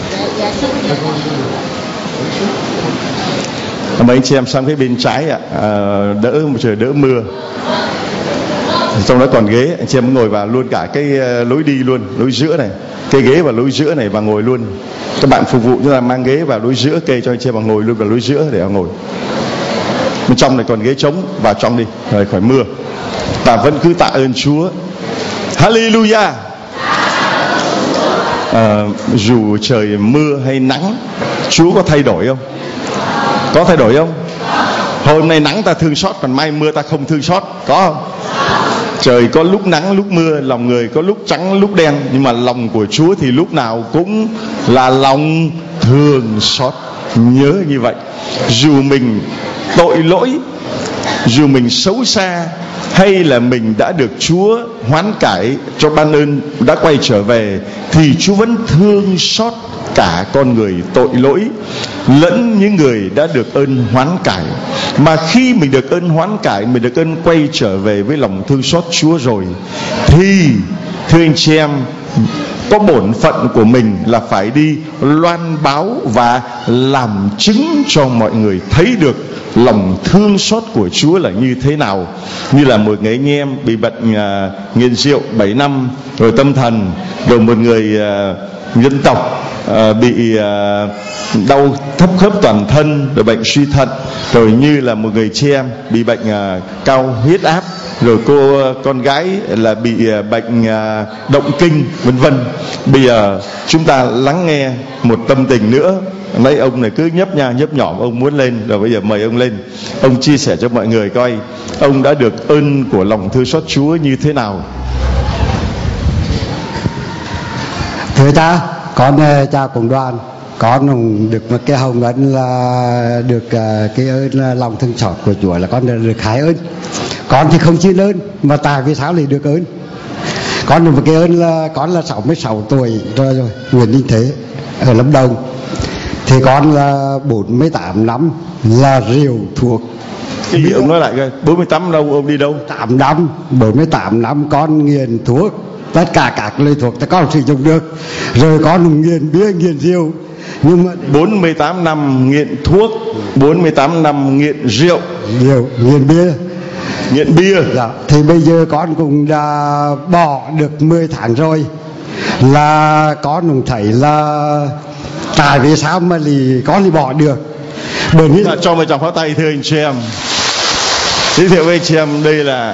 Mấy anh chị em sang cái bên trái trời đỡ mưa. Trong đó còn ghế, anh chị em ngồi vào luôn cả cái lối đi luôn, lối giữa này, cái ghế vào lối giữa này và ngồi luôn. Các bạn phục vụ chúng ta mang ghế vào lối giữa kê cho anh chị em ngồi luôn vào lối giữa để ngồi. Bên trong này còn ghế trống, vào trong đi rồi khỏi mưa. Và vẫn cứ tạ ơn Chúa. Hallelujah. Dù trời mưa hay nắng, Chúa có thay đổi không? Có thay đổi không? Hôm nay nắng ta thương xót, còn mai mưa ta không thương xót, có không? Trời có lúc nắng lúc mưa, lòng người có lúc trắng lúc đen, nhưng mà lòng của Chúa thì lúc nào cũng là lòng thương xót nhớ như vậy. Dù mình tội lỗi, dù mình xấu xa, hay là mình đã được Chúa hoán cải cho ban ơn đã quay trở về, thì Chúa vẫn thương xót cả con người tội lỗi lẫn những người đã được ơn hoán cải. Mà khi mình được ơn hoán cải, mình được ơn quay trở về với lòng thương xót Chúa rồi, thì thưa anh chị em, có bổn phận của mình là phải đi loan báo và làm chứng cho mọi người thấy được lòng thương xót của Chúa là như thế nào. Như là một người anh em bị bệnh nghiện rượu 7 năm rồi tâm thần, rồi một người dân tộc bị đau thấp khớp toàn thân, rồi bệnh suy thận, rồi như là một người chị em bị bệnh cao huyết áp, rồi con gái là bị bệnh động kinh, vân vân. Bây giờ chúng ta lắng nghe một tâm tình nữa. Lấy ông này cứ nhấp nhỏ ông muốn lên, rồi bây giờ mời ông lên, ông chia sẻ cho mọi người coi ông đã được ơn của lòng thương xót Chúa như thế nào. Thưa cha, con cha cùng đoàn, con được một cái hồng ân là được cái ơn lòng thương xót của Chúa, là con được khai ơn. Con thì không xin ơn, mà tại vì sao lại được ơn? Con được một cái ơn là con là 66 tuổi rồi, Nguyễn Đình Thế ở Lâm Đồng. Thì con là 48 năm là rượu thuốc. Cái gì ông nói lại coi, 48 năm ông đi đâu? 48 năm con nghiện thuốc, tất cả các loại thuốc ta con sử dụng được. Rồi con nghiện bia, nghiện rượu. Nhưng mà 48 năm nghiện thuốc, 48 năm nghiện rượu, nghiện bia. nghiện bia. Dạ, thì bây giờ con cũng đã bỏ được 10 tháng rồi, là con cũng thấy là tại vì sao mà con thì bỏ được. Bởi vì cho một tràng pháo tay thưa anh chị em. Giới thiệu với anh chị em, đây là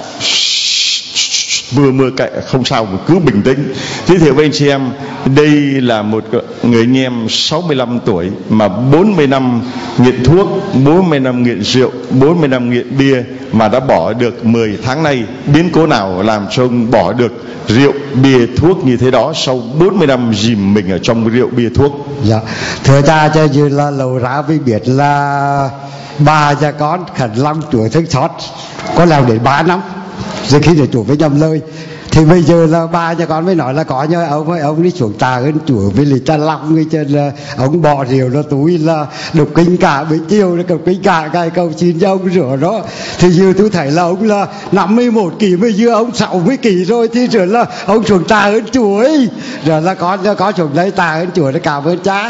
mưa cậy không sao, cứ bình tĩnh. Giới thiệu với anh chị em, đây là một người anh em 65 tuổi mà 40 năm nghiện thuốc, 40 năm nghiện rượu, 40 năm nghiện bia mà đã bỏ được 10 tháng nay. Biến cố nào làm cho ông bỏ được rượu, bia, thuốc như thế đó sau 40 năm dìm mình ở trong rượu, bia, thuốc? Dạ, thưa cha, cho dù là lâu ra mới biết là bà cha con Khẩn Long Chúa Thương Xót có làm đến 3 năm rồi khi để chủ với nhầm lời. Thì bây giờ là ba cha con mới nói là có nhờ ông đi xuống tạ ơn Chúa với lịch cha Long, người chân là ông bỏ rượu là túi là đọc kinh cả buổi chiều, là đọc kinh cả cái cầu xin cho ông rửa đó. Thì giờ tôi thấy là ông là 51 kỳ, bây giờ ông 60 kỳ rồi, thì rồi là ông xuống tạ ơn Chúa ấy. Rồi là có xuống lấy tạ ơn Chúa để cảm ơn cha.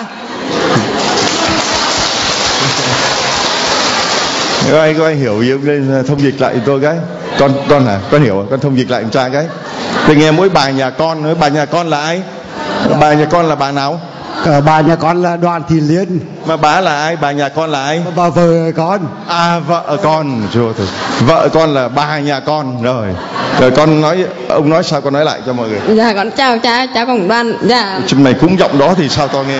Các anh hiểu gì nên thông dịch lại tôi cái. Con hiểu, con thông dịch lại cho cha cái. Thì nghe mỗi bà nhà con là ai? Bà nhà con là bà nào? Bà nhà con là Đoàn Thị Liên. Mà bà là ai? Bà nhà con là ai? Bà vợ con. À, vợ con. Vợ con là bà nhà con. Rồi con nói, ông nói sao con nói lại cho mọi người. Dạ con chào cha cùng Đoàn. Dạ. Chừng này cũng giọng đó thì sao to nghe.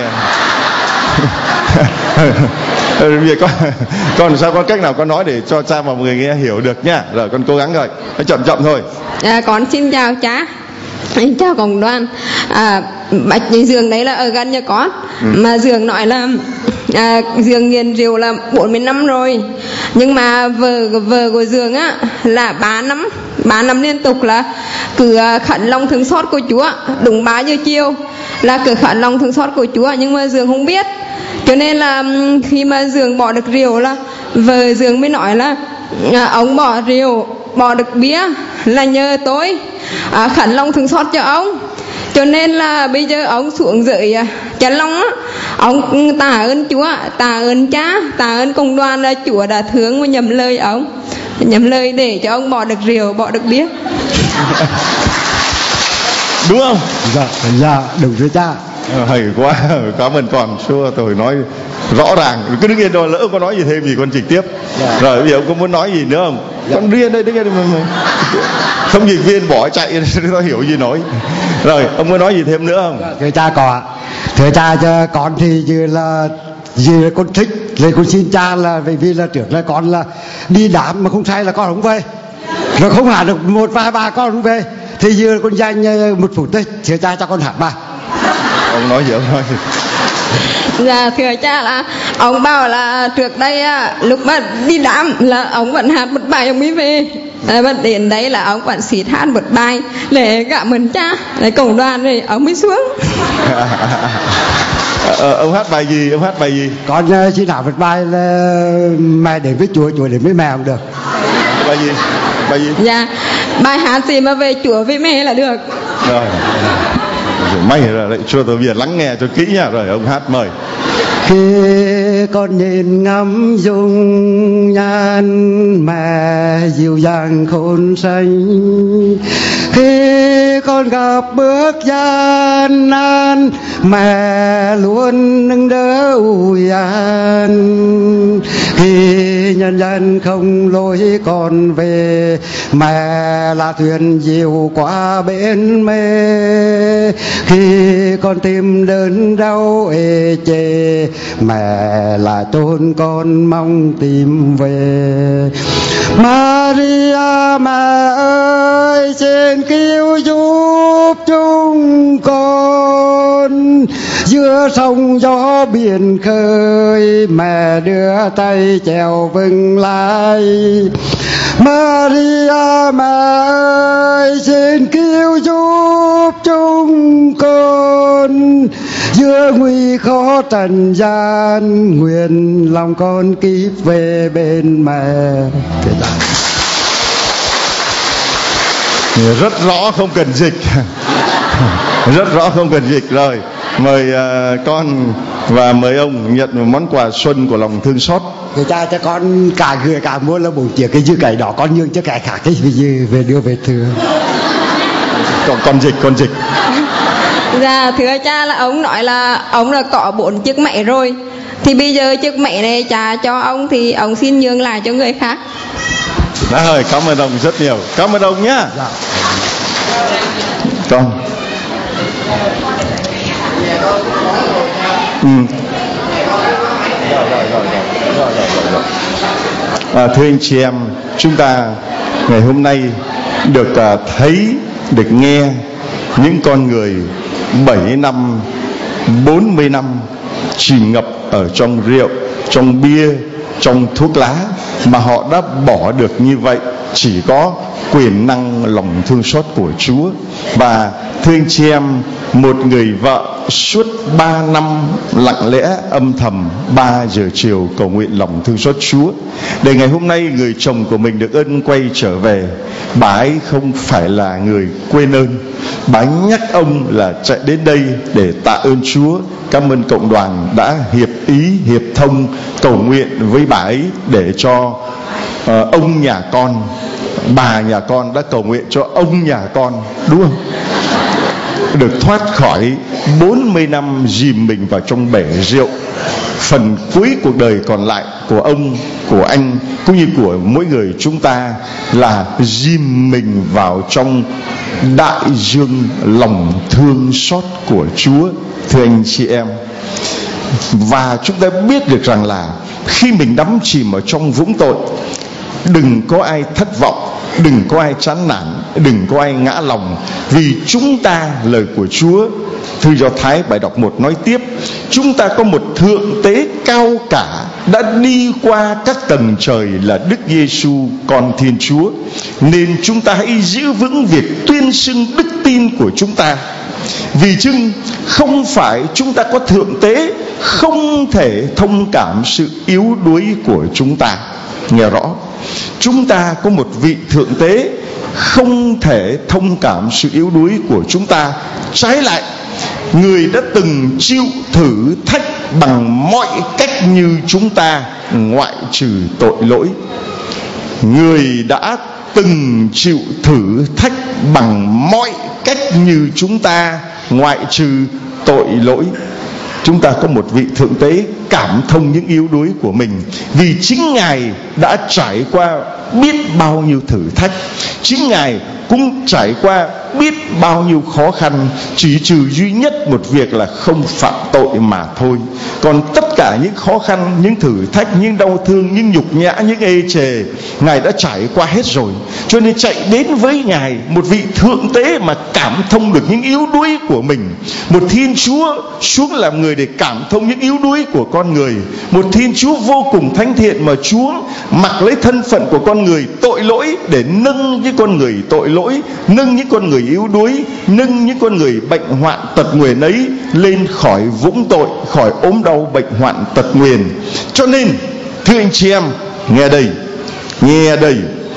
Bây giờ con sao có cách nào con nói để cho cha và mọi người nghe hiểu được nhá. Rồi con cố gắng rồi, nó chậm thôi. Con xin chào cha, chào cộng đoàn. Bạch Dương đấy là ở gần nhà con. Mà Dương nói là Dương nghiện rượu là 40 năm rồi, nhưng mà vợ của Dương á là 3 năm liên tục là cứ khẩn lòng thương xót của Chúa. Đúng 3 giờ chiều là cứ khẩn lòng thương xót của Chúa, nhưng mà Dương không biết. Cho nên là khi mà Dương bỏ được rượu là vợ Dương mới nói là ông bỏ rượu, bỏ được bia là nhờ tôi khẩn lòng thương xót cho ông. Cho nên là bây giờ ông xuống dưới Cha Long á, ông tạ ơn Chúa, tạ ơn cha, tạ ơn công đoàn là Chúa đã thương và nhầm lời ông, nhầm lời để cho ông bỏ được rượu, bỏ được bia. Đúng không? Dạ đúng rồi cha. Hay quá, cảm ơn con. Xưa tôi nói rõ ràng, cứ đứng yên đó, lỡ có nói gì thêm gì con trực tiếp. Rồi bây giờ ông có muốn nói gì nữa không? Con riêng đây, đứng yên thông dịch viên bỏ chạy nó hiểu gì nói. Rồi ông muốn nói gì thêm nữa không? Thưa cha có ạ. Thưa cha, cho con thì như là con thích lên con xin cha là vì là trước là con là đi đám mà không say là con không về, rồi không hát được 1, 2, 3 con không về. Thì giờ con dành 1 phút thôi, thưa cha cho con hát bài. Ông nói gì ông nói? Dạ thưa cha là ông bảo là trước đây lúc mà đi đám là ông vẫn hát một bài ông mới về. Và đến đấy là ông vẫn xịt hát một bài để cảm ơn cha, để cộng đoàn rồi ông mới xuống. Ông hát bài gì? Con xin hát một bài là mẹ đến với Chúa, Chúa đến với mẹ không được. Bài gì? Dạ, bài hát gì mà về Chúa với mẹ là được. Rồi may rồi đấy, cho tôi bây giờ lắng nghe cho kỹ nha. Rồi ông hát mời. Khi con nhìn ngắm dung nhan mẹ dịu dàng khôn xanh, khi con gặp bước gian nan mẹ luôn nâng đỡ ủi an, khi nhân dân không lối con về mẹ là thuyền dìu qua bên mê, khi con tim đớn đau ê chê mẹ là chốn con mong tìm về. Maria mẹ ơi xin cứu giúp chúng con, giữa sông gió biển khơi mẹ đưa tay chèo vững lại. Maria mẹ ơi xin cứu giúp chúng con, giữa nguy khó trần gian nguyện lòng con kíp về bên mẹ. Rất rõ không cần dịch. Rất rõ không cần dịch. Rồi Mời con và mời ông nhận một món quà xuân của lòng thương xót. Người ta cho con cả người cả mua là 4 triệu cái dư cải đỏ con nhường cho cái khác cái gì về đưa về thưa. Con dịch. Dạ thưa cha, là ông nói là ông là có 4 chiếc mẹ rồi, thì bây giờ chiếc mẹ này cha cho ông thì ông xin nhường lại cho người khác. Đã rồi, cảm ơn ông rất nhiều. Cảm ơn ông nhá. Dạ. Con. Thưa anh chị em, chúng ta ngày hôm nay được thấy, được nghe những con người 7 năm, 40 năm chìm ngập ở trong rượu, trong bia, trong thuốc lá, mà họ đã bỏ được như vậy chỉ có quyền năng lòng thương xót của Chúa. Và thưa anh chị em, một người vợ suốt 3 năm lặng lẽ âm thầm 3 giờ chiều cầu nguyện lòng thương xót Chúa, để ngày hôm nay người chồng của mình được ơn quay trở về. Bà ấy không phải là người quên ơn, bà ấy nhắc ông là chạy đến đây để tạ ơn Chúa. Cảm ơn cộng đoàn đã hiệp ý, hiệp thông cầu nguyện với bà ấy để cho ông nhà con, bà nhà con đã cầu nguyện cho ông nhà con, đúng không? Được thoát khỏi 40 năm dìm mình vào trong bể rượu. Phần cuối cuộc đời còn lại của ông, của anh, cũng như của mỗi người chúng ta là dìm mình vào trong đại dương lòng thương xót của Chúa. Thưa anh chị em, và chúng ta biết được rằng là khi mình đắm chìm ở trong vũng tội, đừng có ai thất vọng, đừng có ai chán nản, đừng có ai ngã lòng, vì chúng ta, lời của Chúa, thư Do Thái bài đọc 1 nói tiếp, chúng ta có một thượng tế cao cả đã đi qua các tầng trời là Đức Giêsu con Thiên Chúa, nên chúng ta hãy giữ vững việc tuyên xưng đức tin của chúng ta. Vì chưng không phải chúng ta có thượng tế không thể thông cảm sự yếu đuối của chúng ta. Nghe rõ, chúng ta có một vị thượng tế không thể thông cảm sự yếu đuối của chúng ta. Trái lại, người đã từng chịu thử thách bằng mọi cách như chúng ta, ngoại trừ tội lỗi. Người đã từng chịu thử thách bằng mọi cách như chúng ta, ngoại trừ tội lỗi. Chúng ta có một vị thượng tế cảm thông những yếu đuối của mình, vì chính Ngài đã trải qua biết bao nhiêu thử thách, chính Ngài cũng trải qua biết bao nhiêu khó khăn, chỉ trừ duy nhất một việc là không phạm tội mà thôi. Còn tất cả những khó khăn, những thử thách, những đau thương, những nhục nhã, những ê chề, Ngài đã trải qua hết rồi. Cho nên chạy đến với Ngài, một vị thượng tế mà cảm thông được những yếu đuối của mình, một Thiên Chúa xuống làm người để cảm thông những yếu đuối của con người, một Thiên Chúa vô cùng thánh thiện mà Chúa mặc lấy thân phận của con người tội lỗi để nâng những con người tội lỗi, nâng những con người yếu đuối, nâng những con người bệnh hoạn tật nguyền ấy lên khỏi vũng tội, khỏi ốm đau bệnh hoạn tật nguyền. Cho nên thưa anh chị em, nghe đây,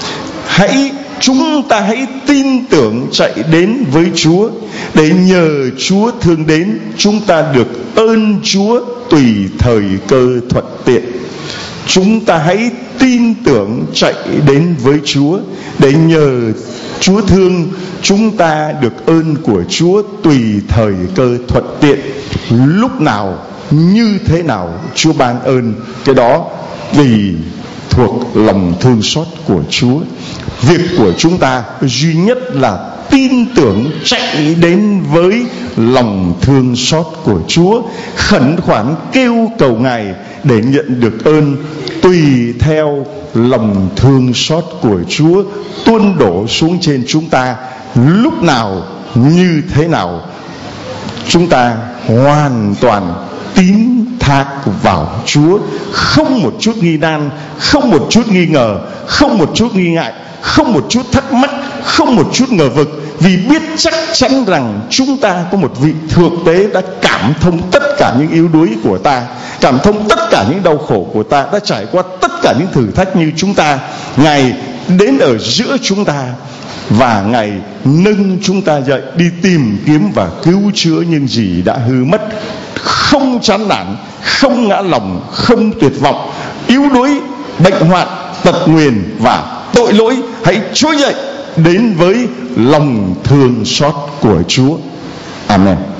chúng ta hãy tin tưởng chạy đến với Chúa, để nhờ Chúa thương đến, chúng ta được ơn Chúa tùy thời cơ thuận tiện. Chúng ta hãy tin tưởng chạy đến với Chúa, để nhờ Chúa thương, chúng ta được ơn của Chúa tùy thời cơ thuận tiện. Lúc nào, như thế nào Chúa ban ơn, cái đó vì thuộc lòng thương xót của Chúa. Việc của chúng ta duy nhất là tin tưởng chạy đến với lòng thương xót của Chúa, khẩn khoản kêu cầu Ngài để nhận được ơn tùy theo lòng thương xót của Chúa tuôn đổ xuống trên chúng ta. Lúc nào, như thế nào, chúng ta hoàn toàn tín thác vào Chúa, không một chút nghi nan, không một chút nghi ngờ, không một chút nghi ngại, không một chút thắc mắc, không một chút ngờ vực, vì biết chắc chắn rằng chúng ta có một vị thượng tế đã cảm thông tất cả những yếu đuối của ta, cảm thông tất cả những đau khổ của ta, đã trải qua tất cả những thử thách như chúng ta. Ngài đến ở giữa chúng ta và Ngài nâng chúng ta dậy đi tìm kiếm và cứu chữa những gì đã hư mất. Không chán nản, không ngã lòng, không tuyệt vọng, yếu đuối, bệnh hoạn, tật nguyền và tội lỗi, hãy trỗi dậy đến với lòng thương xót của Chúa. Amen.